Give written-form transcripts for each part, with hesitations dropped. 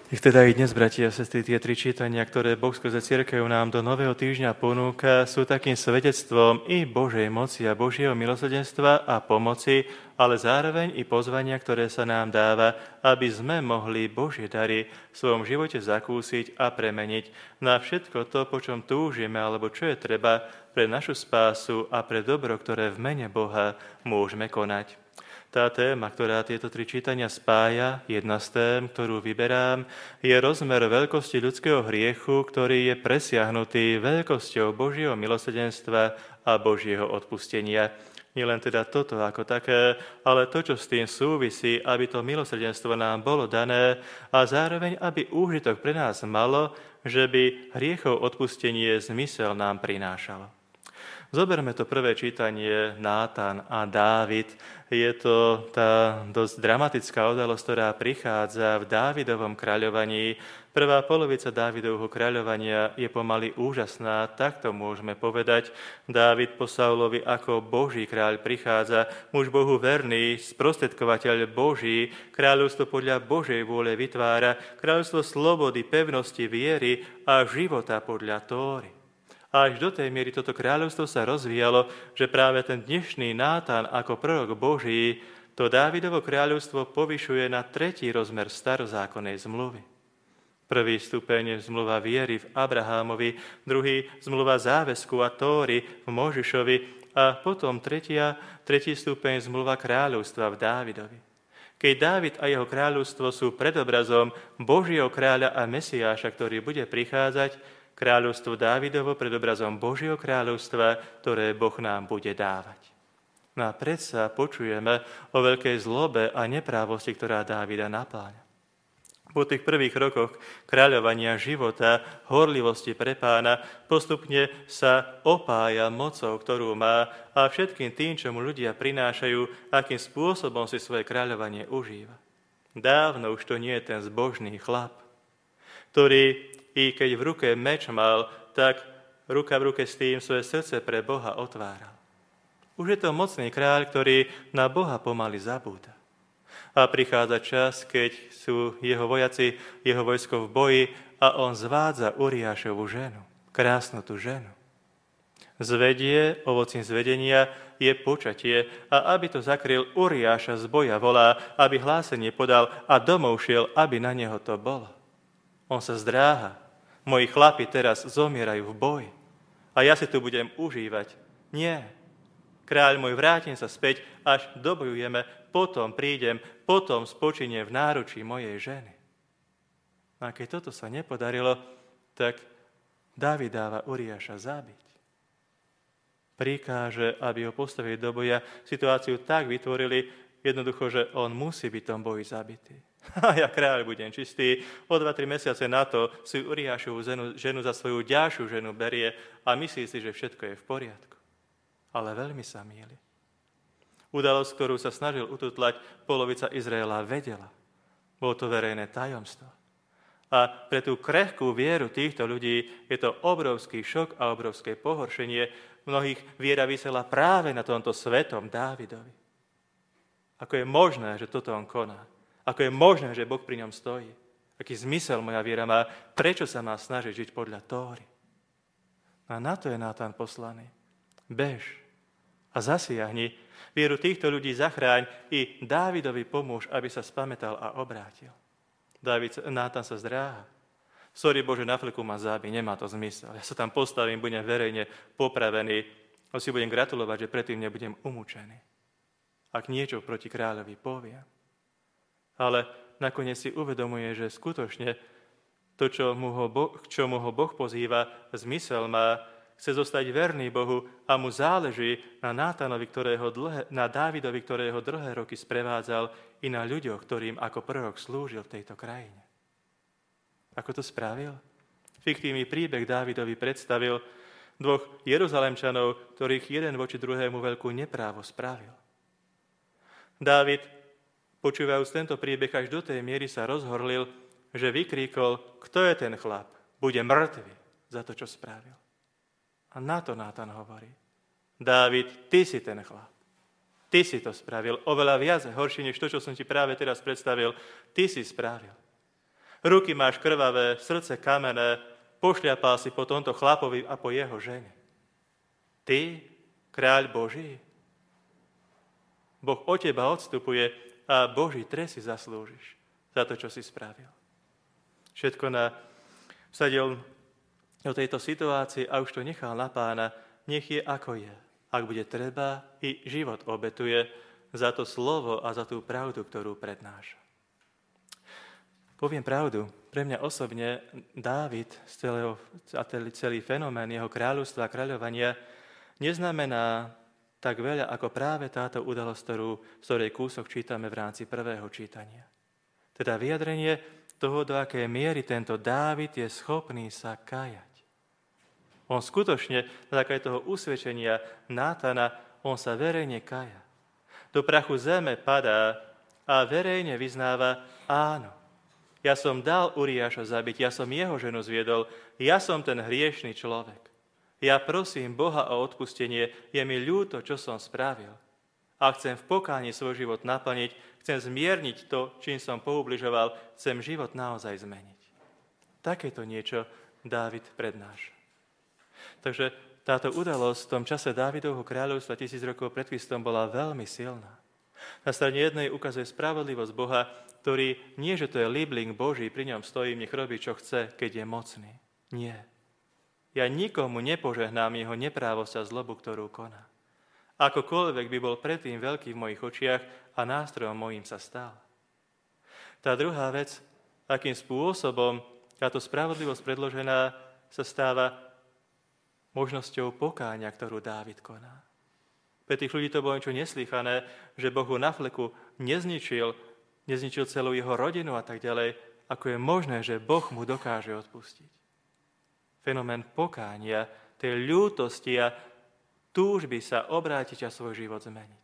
Ich teda i dnes, bratia a sestry, tie tri čítania, ktoré Boh skrze cirkev nám do nového týždňa ponúka, sú takým svedectvom i Božej moci a Božieho milosrdenstva a pomoci, ale zároveň i pozvania, ktoré sa nám dáva, aby sme mohli Božie dary v svojom živote zakúsiť a premeniť na všetko to, po čom túžime, alebo čo je treba pre našu spásu a pre dobro, ktoré v mene Boha môžeme konať. Tá téma, ktorá tieto tri čítania spája, jedna z tém, ktorú vyberám, je rozmer veľkosti ľudského hriechu, ktorý je presiahnutý veľkosťou Božieho milosrdenstva a Božieho odpustenia. Nielen teda toto ako také, ale to, čo s tým súvisí, aby to milosrdenstvo nám bolo dané a zároveň, aby úžitok pre nás malo, že by hriechov odpustenie zmysel nám prinášalo. Zoberme to prvé čítanie, Nátan a Dávid. Je to tá dosť dramatická udalosť, ktorá prichádza v Dávidovom kráľovaní. Prvá polovica Dávidovho kráľovania je pomaly úžasná, tak to môžeme povedať. Dávid po Saulovi ako Boží kráľ prichádza, muž Bohu verný, sprostredkovateľ Boží, kráľovstvo podľa Božej vôle vytvára, kráľovstvo slobody, pevnosti, viery a života podľa Tóry. A až do tej miery toto kráľovstvo sa rozvíjalo, že práve ten dnešný Nátan ako prorok Boží to Dávidovo kráľovstvo povyšuje na tretí rozmer starozákonnej zmluvy. Prvý stupeň zmluva viery v Abrahámovi, druhý zmluva záväzku a Tóry v Možišovi a potom tretí stupeň zmluva kráľovstva v Dávidovi. Keď Dávid a jeho kráľovstvo sú predobrazom Božieho kráľa a Mesiáša, ktorý bude prichádzať, kráľovstvo Dávidovo pred obrazom Božieho kráľovstva, ktoré Boh nám bude dávať. No a predsa počujeme o veľkej zlobe a neprávosti, ktorá Dávida napláňa. Po tých prvých rokoch kráľovania života, horlivosti pre Pána, postupne sa opája mocou, ktorú má a všetkým tým, čo mu ľudia prinášajú, akým spôsobom si svoje kráľovanie užíva. Dávno už to nie je ten zbožný chlap, ktorý i keď v ruke meč mal, tak ruka v ruke s tým svoje srdce pre Boha otváral. Už je to mocný kráľ, ktorý na Boha pomaly zabúda. A prichádza čas, keď sú jeho vojaci, jeho vojsko v boji a on zvádza Uriášovu ženu, krásnu tú ženu. Zvedie, ovocím zvedenia je počatie a aby to zakryl, Uriáša z boja volá, aby hlásenie podal a domov šiel, aby na neho to bolo. On sa zdráha. Moji chlapi teraz zomierajú v boji a ja si tu budem užívať. Nie. Kráľ môj, vrátim sa späť, až dobojujeme, potom prídem, potom spočiniem v náručí mojej ženy. A keď toto sa nepodarilo, tak Dávid dáva Uriáša zabiť. Prikáže, aby ho postavili do boja, situáciu tak vytvorili, jednoducho, že on musí byť v tom boji zabitý. A ja kráľ budem čistý. O 2-3 mesiace na to si Uriášovu ženu za svoju ďalšiu ženu berie a myslí si, že všetko je v poriadku. Ale veľmi sa mýli. Udalosť, ktorú sa snažil ututlať, polovica Izraela vedela. Bolo to verejné tajomstvo. A pre tú krehkú vieru týchto ľudí je to obrovský šok a obrovské pohoršenie. Mnohých viera visela práve na tomto svetom Dávidovi. Ako je možné, že toto on koná? Ako je možné, že Boh pri ňom stojí? Aký zmysel moja viera má? Prečo sa má snažiť žiť podľa Tóry? A na to je Nátan poslaný. Bež a zasiahni. Vieru týchto ľudí zachráň i Dávidovi pomôž, aby sa spamätal a obrátil. Nátan sa zdráha. Sorry Bože, na fleku ma zábi, nemá to zmysel. Ja sa tam postavím, budem verejne popravený a si budem gratulovať, že predtým nebudem umúčený. Ak niečo proti kráľovi poviem. Ale nakoniec si uvedomuje, že skutočne to, čo mu ho Boh pozýva, zmysel má, chce zostať verný Bohu a mu záleží na na Dávidovi, ktorého dlhé roky sprevádzal, i na ľuďoch, ktorým ako prorok slúžil v tejto krajine. Ako to spravil? Fiktívny príbeh Dávidovi predstavil dvoch Jeruzalemčanov, ktorých jeden voči druhému veľkú neprávo spravil. Dávid, počúvajúc tento príbeh, až do tej miery sa rozhorlil, že vykríkol, kto je ten chlap? Bude mŕtvy za to, čo spravil. A na to Nátan hovorí, Dávid, ty si ten chlap. Ty si to spravil. Oveľa viac horšie, než to, čo som ti práve teraz predstavil. Ty si spravil. ruky máš krvavé, srdce kamenné, pošľapal si po tomto chlapovi a po jeho žene. Ty, kráľ Boží? Boh od teba odstupuje a Boží trest si zaslúžiš za to, čo si spravil. Všetko vsadil do tejto situácii a už to nechal na Pána, nech je ako je. Ak bude treba, i život obetuje za to slovo a za tú pravdu, ktorú prednáša. Poviem pravdu, pre mňa osobne Dávid, celý fenomén jeho kráľovstva a kráľovania neznamená tak veľa ako práve táto udalosť, z ktorej kúsok čítame v rámci prvého čítania. Teda vyjadrenie toho, do akej miery tento Dávid je schopný sa kajať. On skutočne, na základe toho usvedčenia Nátana, on sa verejne kaja. Do prachu zeme padá a verejne vyznáva, áno, ja som dal Uriáša zabiť, ja som jeho ženu zviedol, ja som ten hriešný človek. Ja prosím Boha o odpustenie, je mi ľúto, čo som spravil. A chcem v pokáni svoj život naplniť, chcem zmierniť to, čím som poubližoval, chcem život naozaj zmeniť. Takéto niečo Dávid prednáša. Takže táto udalosť v tom čase Dávidovho kráľovstva 1000 rokov pred Kristom bola veľmi silná. Na strane jednej ukazuje spravodlivosť Boha, ktorý nie, že to je líbling Boží, pri ňom stojím, nech robí, čo chce, keď je mocný. Nie. Ja nikomu nepožehnám jeho neprávosť a zlobu, ktorú koná. Akokoľvek by bol predtým veľký v mojich očiach a nástrojom mojím sa stal. Tá druhá vec, akým spôsobom táto spravodlivosť predložená sa stáva možnosťou pokáňa, ktorú Dávid koná. Pre tých ľudí to bolo niečo neslýchané, že Boh ho na fleku nezničil celú jeho rodinu a tak ďalej, ako je možné, že Boh mu dokáže odpustiť. Fenomén pokánia, tej ľútosti a túžby sa obrátiť a svoj život zmeniť.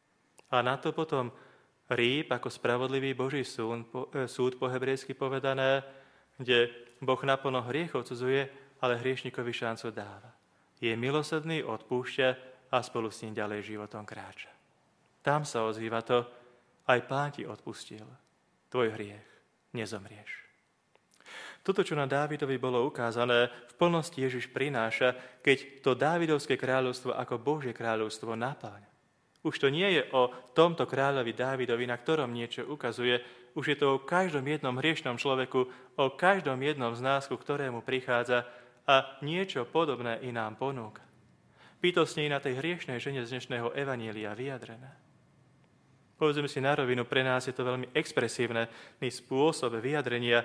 A na to potom rýb, ako spravodlivý Boží súd po hebrejsky povedané, kde Boh naplno hriech odsudzuje, ale hriešnikovi šancu dáva. Je milosrdný, odpúšťa a spolu s ním ďalej životom kráča. Tam sa ozýva to, aj Pán ti odpustil. Tvoj hriech, nezomrieš. Toto, čo na Dávidovi bolo ukázané, v plnosti Ježiš prináša, keď to Dávidovské kráľovstvo ako Božie kráľovstvo naplňa. Už to nie je o tomto kráľovi Dávidovi, na ktorom niečo ukazuje, už je to o každom jednom hriešnom človeku, o každom jednom z nás, ku ktorému prichádza a niečo podobné i nám ponúka. Bytostne i na tej hriešnej žene z dnešného evanília vyjadrené. Povedzme si na rovinu, pre nás je to veľmi expresívny spôsob vyjadrenia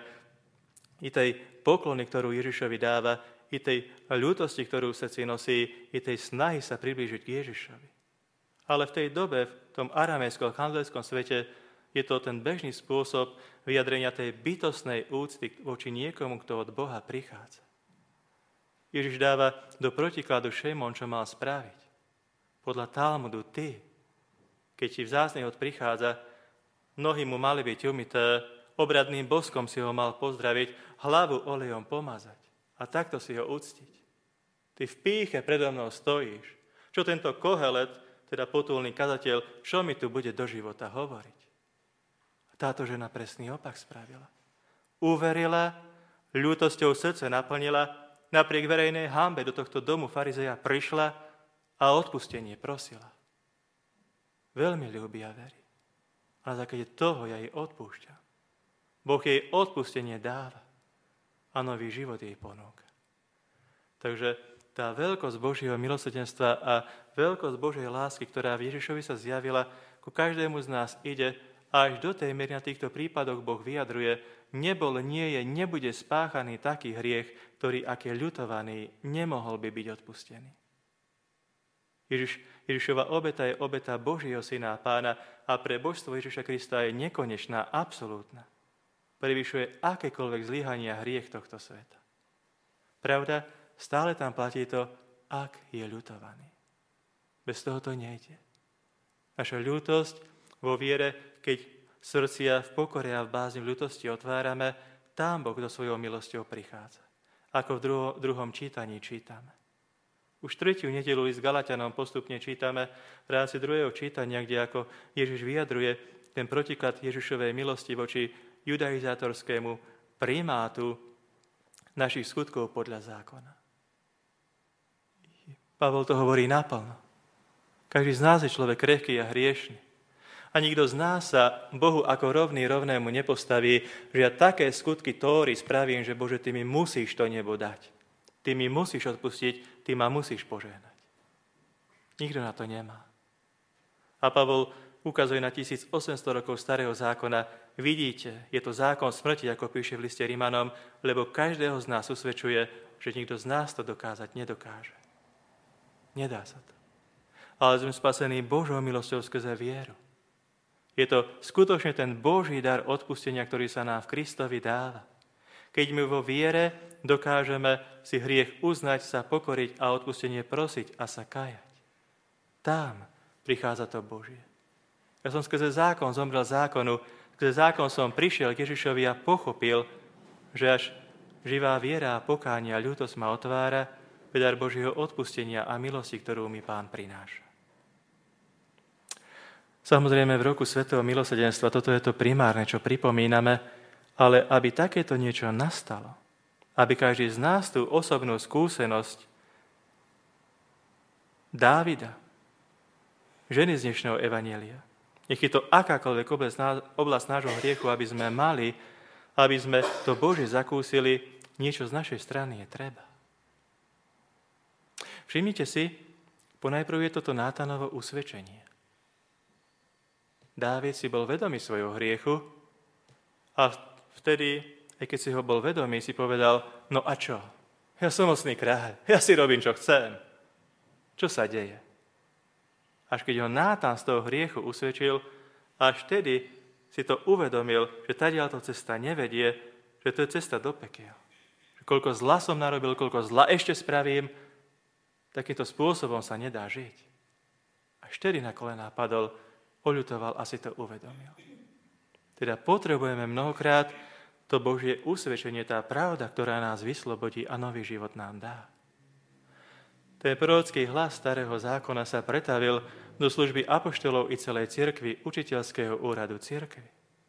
i tej poklony, ktorú Ježišovi dáva, i tej ľútosti, ktorú v srdci nosí, i tej snahy sa priblížiť k Ježišovi. Ale v tej dobe, v tom aramejskom, chaldeelskom svete, je to ten bežný spôsob vyjadrenia tej bytostnej úcty voči niekomu, kto od Boha prichádza. Ježiš dáva do protikladu Šémon, čo mal spraviť. Podľa Talmudu ty, keď ti vzácny hod prichádza, nohy mu mali byť umyté, obradným boskom si ho mal pozdraviť, hlavu olejom pomazať a takto si ho uctiť. Ty v pýche predo mnou stojíš. Čo tento Kohelet, teda potulný kazateľ, čo mi tu bude do života hovoriť? A táto žena presný opak spravila. Uverila, ľútosťou srdce naplnila, napriek verejnej hanbe do tohto domu farizeja prišla a odpustenie prosila. Veľmi ľúbi a verí. A na základe toho ja jej odpúšťam. Boh jej odpustenie dáva a nový život jej ponúka. Takže tá veľkosť Božieho milosrdenstva a veľkosť Božej lásky, ktorá v Ježišovi sa zjavila, ku každému z nás ide a až do tej miery na týchto prípadoch Boh vyjadruje, nebol, nie je, nebude spáchaný taký hriech, ktorý, ak je ľutovaný, nemohol by byť odpustený. Ježišova obeta je obeta Božieho Syna a Pána a pre božstvo Ježiša Krista je nekonečná, absolútna. Prevyšuje akékoľvek zlyhanie a hriech tohto sveta. Pravda, stále tam platí to, ak je ľutovaný. Bez toho to nejde. Naša ľútosť vo viere, keď srdcia v pokore a v bázni v ľútosti otvárame, tam Boh do svojou milosťou prichádza. Ako v druhom čítaní čítame. Už tretiu nedeľu list Galatianom postupne čítame v rámci druhého čítania, kde ako Ježiš vyjadruje ten protiklad Ježišovej milosti voči judaizátorskému primátu našich skutkov podľa zákona. Pavol to hovorí naplno. Každý z nás je človek krehký a hriešny. A nikto z nás sa Bohu ako rovný rovnému nepostaví, že ja také skutky Tóry spravím, že Bože, Ty mi musíš to nebo dať. Ty mi musíš odpustiť, Ty ma musíš požehnať. Nikto na to nemá. A Pavol ukazuje na 1800 rokov starého zákona. Vidíte, je to zákon smrti, ako píše v liste Rimanom, lebo každého z nás usvedčuje, že nikto z nás to dokázať nedokáže. Nedá sa to. Ale sme spasení Božou milosťou skrze vieru. Je to skutočne ten Boží dar odpustenia, ktorý sa nám v Kristovi dáva. Keď my vo viere dokážeme si hriech uznať, sa pokoriť a odpustenie prosiť a sa kajať. Tam prichádza to Božie. Ja som skrze zákon zomrel zákonu, skrze zákon som prišiel k Ježišovi a pochopil, že až živá viera a pokánie a ľútosť ma otvára pre dar Božieho odpustenia a milosti, ktorú mi Pán prináša. Samozrejme, v roku svätého milosrdenstva toto je to primárne, čo pripomíname, ale aby takéto niečo nastalo, aby každý z nás tú osobnú skúsenosť Dávida, ženy z dnešného evanjelia, nech je to akákoľvek oblasť nášho hriechu, aby sme mali, aby sme to Božie zakúsili, niečo z našej strany je treba. Všimnite si, ponajprv je toto Nátanovo usvedčenie. Dávid si bol vedomý svojho hriechu a vtedy, aj keď si ho bol vedomý, si povedal, no a čo? Ja som mocný kráľ, ja si robím, čo chcem. Čo sa deje? Až keď ho Nátan z toho hriechu usvedčil, až vtedy si to uvedomil, že tadiaľto cesta nevedie, že to je cesta do pekiel. Že koľko zla som narobil, koľko zla ešte spravím, takýmto spôsobom sa nedá žiť. Až vtedy na kolená padol, oľutoval a si to uvedomil. Teda potrebujeme mnohokrát to Božie usvedčenie, tá pravda, ktorá nás vyslobodí a nový život nám dá. Ten prorocký hlas starého zákona sa pretavil do služby apoštolov i celej cirkvi, učiteľského úradu cirkvi.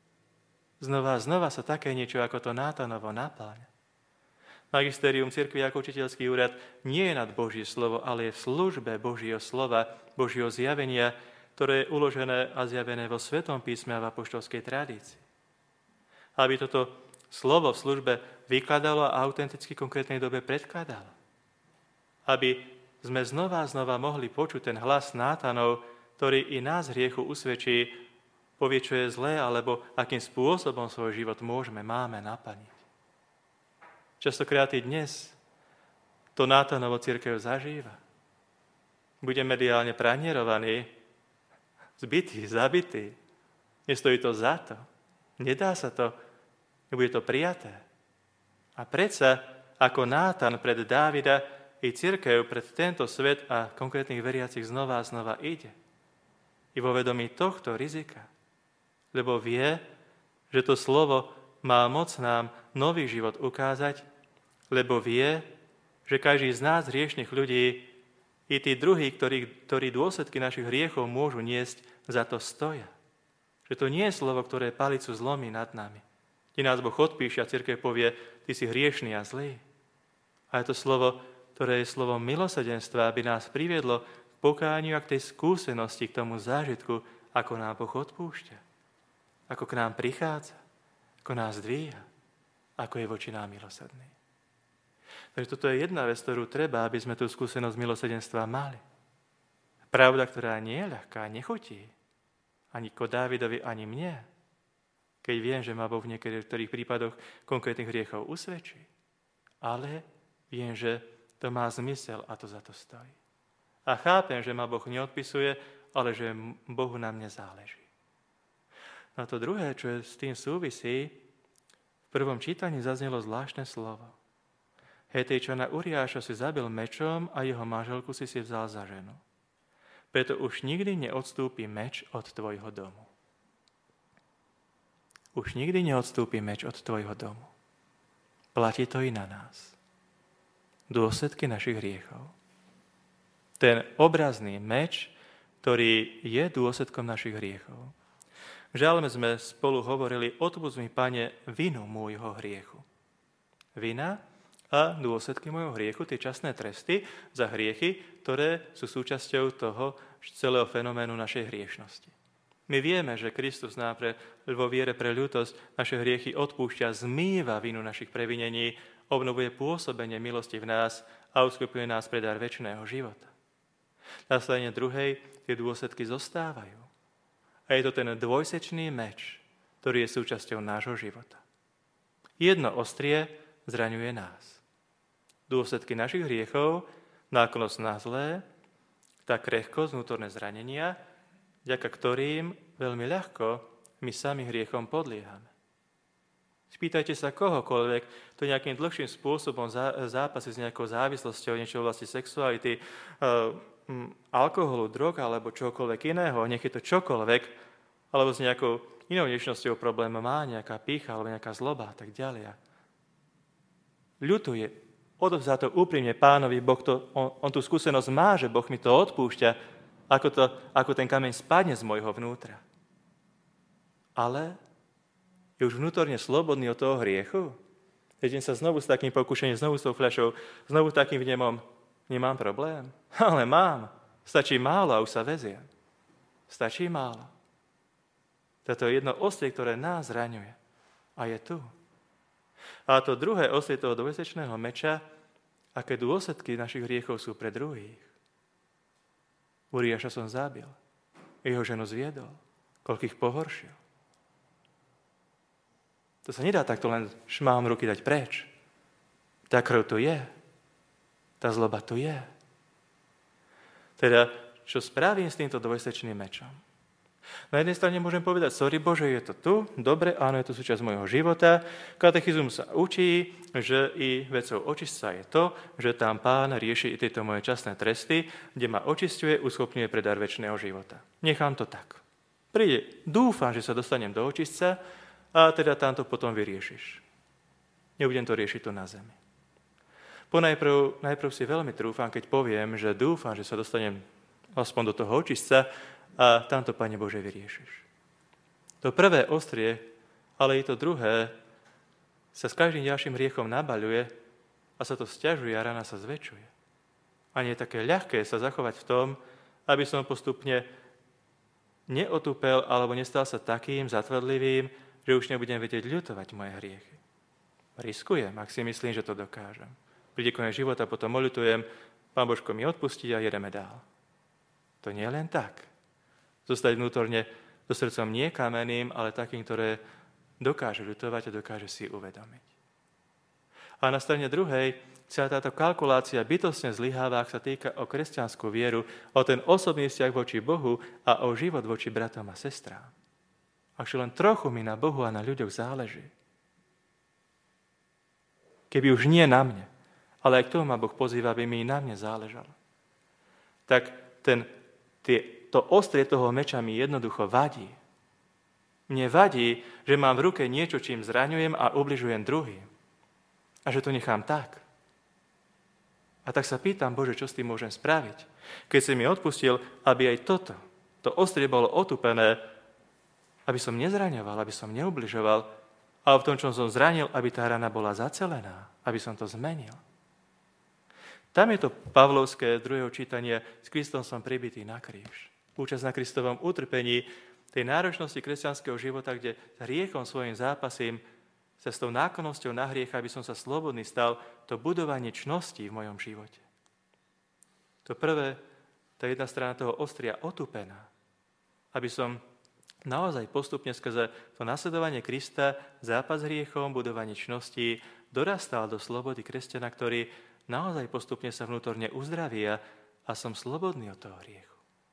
Znova a znova sa také niečo ako to Nátanovo napáľa. Magisterium cirkvi ako učiteľský úrad nie je nad Božie slovo, ale je v službe Božieho slova, Božieho zjavenia, ktoré je uložené a zjavené vo Svetom písme a v apoštolskej tradícii. Aby toto slovo v službe vykladalo a autenticky konkrétnej dobe predkladalo. Aby sme znova a znova mohli počuť ten hlas Nátanov, ktorý i nás hriechu usvedčí, povie, čo je zlé, alebo akým spôsobom svoj život máme naplniť. Častokrát i dnes to Nátanovo cirkev zažíva. Bude mediálne pranierovaný, zbytý, zabitý. Nestojí to za to. Nedá sa to. Nebude to prijaté. A predsa, ako Nátan pred Dávida, i cirkev pred tento svet a konkrétnych veriacich znova a znova ide. I vo vedomí tohto rizika. Lebo vie, že to slovo má moc nám nový život ukázať, lebo vie, že každý z nás hriešnych ľudí i tí druhí, ktorí dôsledky našich hriechov môžu niesť, za to stoja. Že to nie je slovo, ktoré palicu zlomí nad nami. Kde nás Boh odpíše a cirkev povie, ty si hriešný a zlý. A je to slovo, ktoré je slovom milosrdenstva, aby nás priviedlo k pokániu a k tej skúsenosti, k tomu zážitku, ako nám Boh odpúšťa. Ako k nám prichádza, ako nás dvíha, ako je voči nám milosrdný. Takže toto je jedna vec, ktorú treba, aby sme tú skúsenosť milosrdenstva mali. Pravda, ktorá nie je ľahká, nechutí. Ani ko Dávidovi, ani mne. Keď viem, že ma Boh v niektorých prípadoch konkrétnych hriechov usvedčí. Ale viem, že to má zmysel a to za to stojí. A chápem, že ma Boh neodpisuje, ale že Bohu na mne záleží. Na to druhé, čo je s tým súvisí, v prvom čítaní zaznelo zvláštne slovo. Hetejčana Uriáša si zabil mečom a jeho manželku si vzal za ženu. Preto už nikdy neodstúpi meč od tvojho domu. Už nikdy neodstúpi meč od tvojho domu. Platí to i na nás. Dôsledky našich hriechov. Ten obrazný meč, ktorý je dôsledkom našich hriechov. V žalme sme spolu hovorili, odpusť mi, Pane, vinu môjho hriechu. Vina a dôsledky môjho hriechu, tie časné tresty za hriechy, ktoré sú súčasťou toho celého fenoménu našej hriešnosti. My vieme, že Kristus nám vo viere pre ľútosť naše hriechy odpúšťa, zmýva vinu našich previnení, obnovuje pôsobenie milosti v nás a uskupuje nás pre dar večného života. Na strane druhej tie dôsledky zostávajú. A je to ten dvojsečný meč, ktorý je súčasťou nášho života. Jedno ostrie zraňuje nás. Dôsledky našich hriechov, náklonnosť na zlé, tá krehkosť, vnútorné zranenia, vďaka ktorým veľmi ľahko my sami hriechom podliehame. Spýtajte sa kohokoľvek, to nejakým dlhším spôsobom zápasí s nejakou závislosťou, niečo v oblasti sexuality, alkoholu, drog alebo čokoľvek iného, nech je to čokoľvek, alebo s nejakou inou niečnosťou problém má, nejaká pýcha alebo nejaká zloba a tak ďalej. Ľutuje, odovzdá to úprimne Pánovi, Boh on tú skúsenosť má, že Boh mi to odpúšťa, ako ten kameň spadne z môjho vnútra. Ale je už vnútorne slobodný od toho hriechu. Idem sa znovu s takým pokušením, znovu s tou fľašou, znovu takým vnemom. Nemám problém, ale mám. Stačí málo a už sa veziem. Stačí málo. Toto je jedno ostrie, ktoré nás zraňuje. A je tu. A to druhé ostrie toho dvojsečného meča, aké dôsledky našich hriechov sú pre druhých. Uriáša som zabil. Jeho ženu zviedol. Koľkých pohoršil. To sa nedá takto len šmáhom ruky dať preč. Tá krv tu je. Tá zloba tu je. Teda, čo spravím s týmto dvojsečným mečom? Na jednej strane môžem povedať, sorry Bože, je to tu, dobre, áno, je to súčasť môjho života. Katechizmus sa učí, že i vecou očistca je to, že tam Pán rieši i tieto moje časné tresty, kde ma očisťuje, uschopňuje pre dar večného života. Nechám to tak. Dúfam, že sa dostanem do očistca a teda tam to potom vyriešiš. Nebudem to riešiť tu na zemi. Najprv si veľmi trúfam, keď poviem, že dúfam, že sa dostanem aspoň do toho očistca a tamto, Pane Bože, vyriešiš. To prvé ostrie, ale i to druhé, sa s každým ďalším hriechom nabaľuje a sa to sťažuje a rana sa zväčšuje. A nie je také ľahké sa zachovať v tom, aby som postupne neotúpel alebo nestal sa takým zatvrdlivým, že už nebudem vedieť ľutovať moje hriechy. Riskujem, ak si myslím, že to dokážem. Príde koniec života, potom moľutujem, Pán Božko mi odpustí a jedeme dál. To nie je len tak. Zostať vnútorne so srdcom nie kamenným, ale takým, ktoré dokáže ľutovať a dokáže si uvedomiť. A na strane druhej, celá táto kalkulácia bytostne zlyháva, ak sa týka o kresťanskú vieru, o ten osobný vzťah voči Bohu a o život voči bratom a sestrám. Akže len trochu mi na Bohu a na ľuďoch záleží. Keby už nie na mne, ale aj k tomu ma Boh pozýva, aby mi na mne záležalo. Tak to ostrie toho meča mi jednoducho vadí. Mne vadí, že mám v ruke niečo, čím zraňujem a ubližujem druhým. A že to nechám tak. A tak sa pýtam, Bože, čo s tým môžem spraviť? Keď si mi odpustil, aby aj to ostrie bolo otupené, aby som nezraňoval, aby som neubližoval, a v tom, čo som zranil, aby tá rana bola zacelená, aby som to zmenil. Tam je to pavlovské druhého čítanie, s Kristom som pribitý na kríž. Účasť na Kristovom utrpení, tej náročnosti kresťanského života, kde s hriechom svojim zápasím, sa s tou náklonnosťou na hriech, aby som sa slobodný stal, to budovanie čností v mojom živote. To prvé, tá jedna strana toho ostria otupená, aby som naozaj postupne skrze to nasledovanie Krista, zápas s hriechom, budovanie čností, dorastal do slobody kresťana, ktorý naozaj postupne sa vnútorne uzdraví a som slobodný od toho hriechu.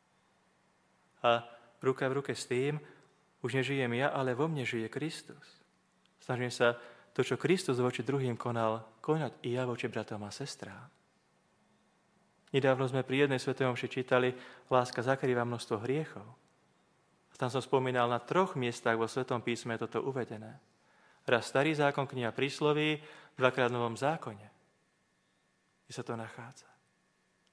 A ruka v ruke s tým, už nežijem ja, ale vo mne žije Kristus. Snažím sa to, čo Kristus voči druhým konať i ja voči bratom a sestrám. Nedávno sme pri jednej svätej omši čítali, láska zakrýva množstvo hriechov. A tam som spomínal, na 3 miestach vo Svätom písme je toto uvedené. Raz Starý zákon, kniha Prísloví, 2-krát v Novom zákone. Kde sa to nachádza.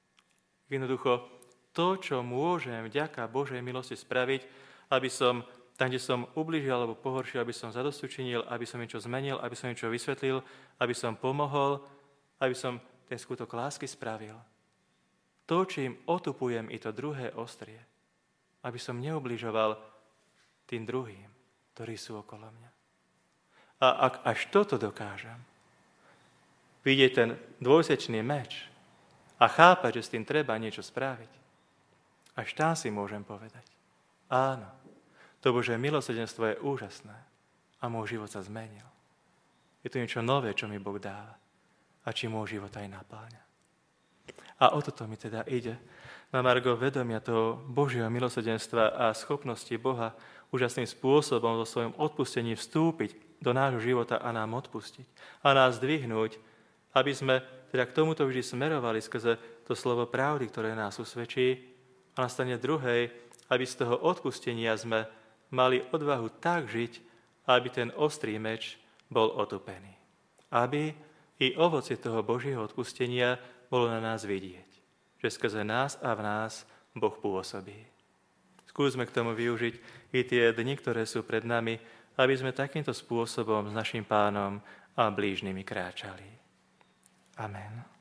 Jednoducho, to, čo môžem vďaka Božej milosti spraviť, aby som Tam, kde som ublížil alebo pohoršil, aby som zadostučinil, aby som niečo zmenil, aby som niečo vysvetlil, aby som pomohol, aby som ten skutok lásky spravil. To, čím otupujem i to druhé ostrie, aby som neubližoval tým druhým, ktorí sú okolo mňa. A ak až toto dokážem, vidieť ten dvojsečný meč a chápať, že s tým treba niečo spraviť, až tam si môžem povedať, áno, to Božie milosrdenstvo je úžasné a môj život sa zmenil. Je to niečo nové, čo mi Boh dáva a či môj život aj napáľa. A o toto mi teda ide. Na margo vedomia toho Božieho milosrdenstva a schopnosti Boha úžasným spôsobom so svojom odpustení vstúpiť do nášho života a nám odpustiť. A nás zdvihnúť, aby sme teda k tomuto vždy smerovali skrze to slovo pravdy, ktoré nás usvedčí. A na strane druhej, aby z toho odpustenia sme mali odvahu tak žiť, aby ten ostrý meč bol otupený. Aby i ovocie toho Božieho odpustenia bolo na nás vidieť, že skrze nás a v nás Boh pôsobí. Skúsme k tomu využiť i tie dni, ktoré sú pred nami, aby sme takýmto spôsobom s našim Pánom a blížnymi kráčali. Amen.